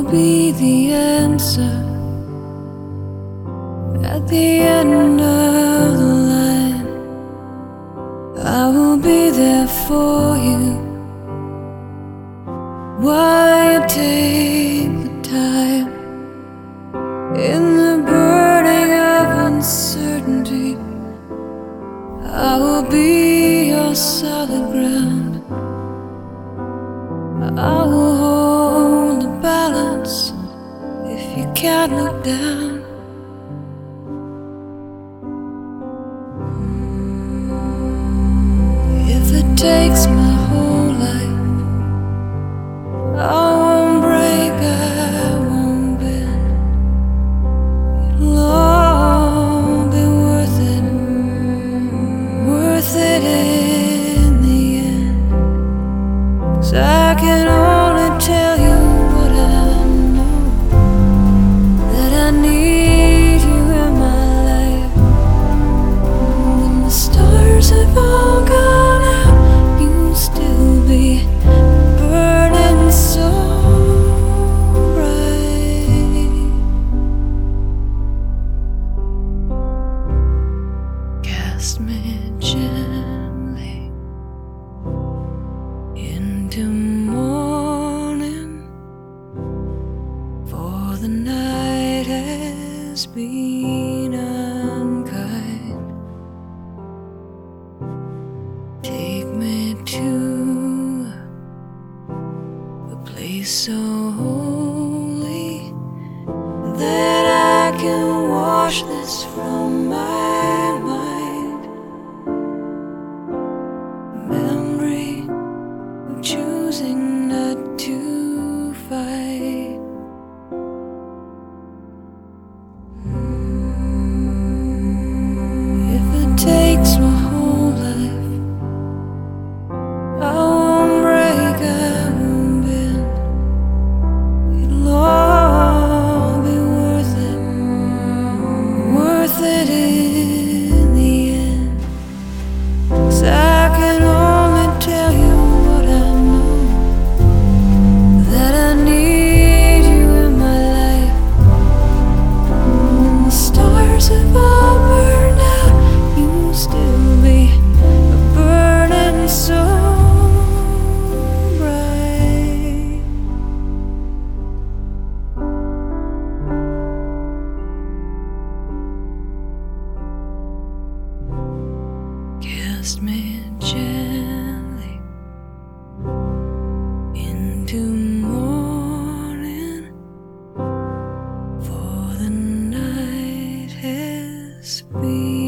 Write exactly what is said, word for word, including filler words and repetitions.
be the answer at the end of the line. I will be there for you while you take the time. In the burning of uncertainty, I will be your solid ground. I will hold the balance if you can't look down. If it takes my whole life, I won't break, I won't bend. It'll all be worth it, worth it in the end. 'Cause I can only tell you what I know, that I need you in my life. When the stars have all gone out, you'll still be burning so bright. Cast me gently into morning, for the night has been unkind. Take me to a place so holy that I can wash this from my mind. Memory of choosing not to fight. If it takes my whole life, I won't break, I won't bend. It'll all be worth it, worth it in the end. 'Cause I can only tell you what I know, that I need you in my life. When the stars have all burned out, you'll still be burning so bright. Cast me gently into morning, for the night has been